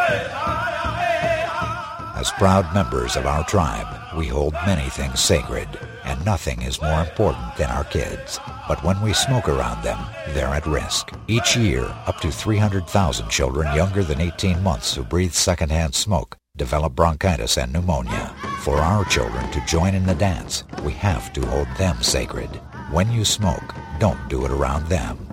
As proud members of our tribe, we hold many things sacred, and nothing is more important than our kids. But when we smoke around them, they're at risk. Each year, up to 300,000 children younger than 18 months who breathe secondhand smoke develop bronchitis and pneumonia. For our children to join in the dance, we have to hold them sacred. When you smoke, don't do it around them.